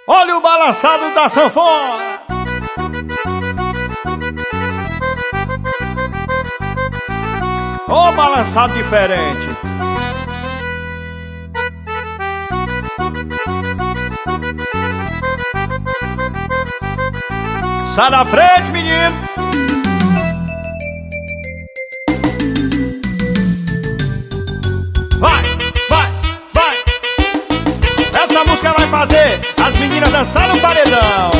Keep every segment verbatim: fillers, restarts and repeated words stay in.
Olha o balançado da sanfona. Ó, balançado diferente. Sai da frente, menino. Vai, vai, vai. Essa música vai fazer as meninas dançar no paredão.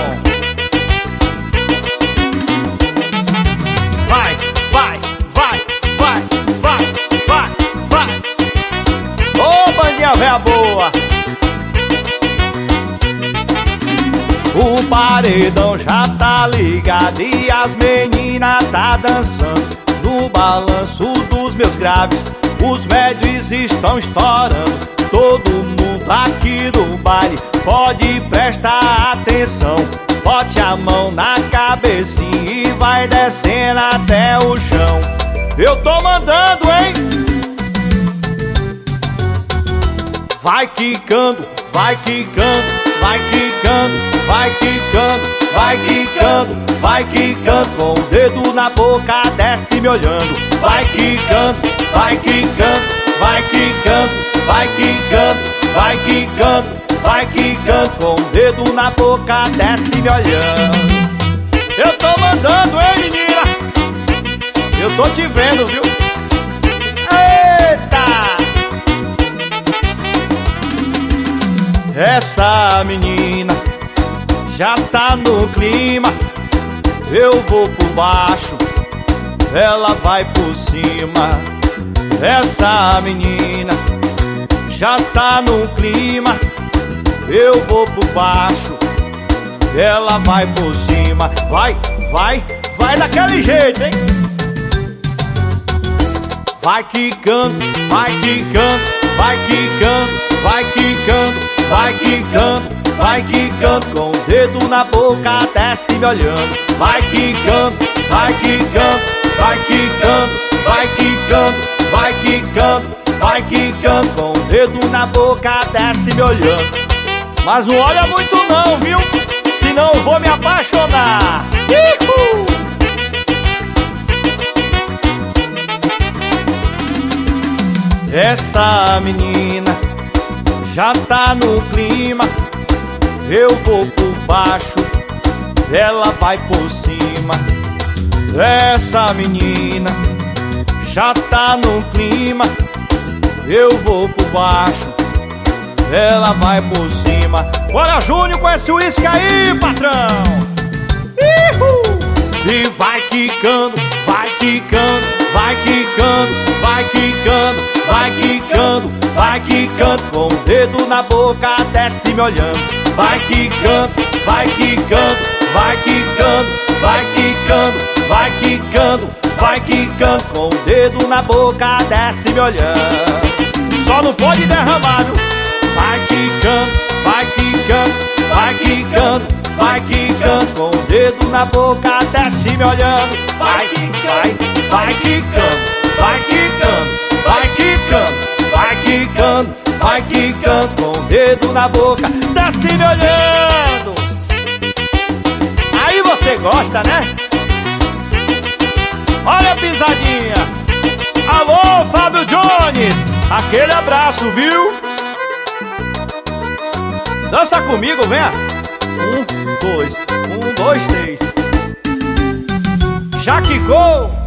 Vai, vai, vai, vai, vai, vai, vai. Ô, bandinha véia boa. O paredão já tá ligado e as meninas tá dançando no balanço dos meus graves. Os médios estão estourando. Todo mundo aqui do baile pode prestar atenção. Bote a mão na cabecinha e vai descendo até o chão. Eu tô mandando, hein? Vai quicando, vai quicando, vai quicando, vai quicando, vai quicando, vai quicando. Com o dedo na boca desce me olhando. Vai quicando, vai quicando, vai quicando, vai quicando, vai quicando, vai quicando. Com o dedo na boca desce me olhando. Eu tô mandando, hein, menina? Eu tô te vendo, viu? Eita! Essa menina já tá no clima. Eu vou por baixo, ela vai por cima. Essa menina já tá no clima. Eu vou por baixo, ela vai por cima. Vai, vai, vai daquele jeito, hein? Vai quicando, vai quicando, vai quicando, vai quicando, vai quicando, vai quicando. Com o dedo na boca desce me olhando. Vai quicando, vai quicando, vai quicando, vai quicando, vai quicando, vai quicando. Com o dedo na boca desce me olhando. Mas não olha muito não, viu? Senão eu vou me apaixonar. Ihu! Essa menina já tá no clima. Eu vou por baixo, ela vai por cima. Essa menina já tá no clima. Eu vou por baixo, ela vai por cima. Bora, Júnior, com esse uísque aí, patrão. Ihu! E vai quicando, vai quicando, vai quicando, vai quicando, vai quicando, vai quicando. Com o dedo na boca desce me olhando. Vai quicando, vai quicando, vai quicando, vai quicando, vai quicando, vai quicando. Com o dedo na boca desce me olhando. Só não pode derramar, viu? Vai quicando, vai quicando, vai quicando, vai quicando. Com o dedo na boca desce me olhando. Vai, vai, vai quicando, vai quicando, vai quicando, vai quicando, vai quicando. Com o dedo na boca desce me olhando. Aí você gosta, né? Olha a pisadinha. Alô, Fábio Jones, aquele abraço, viu? Dança comigo, venha. Um, dois, um, dois, três. Já quicou?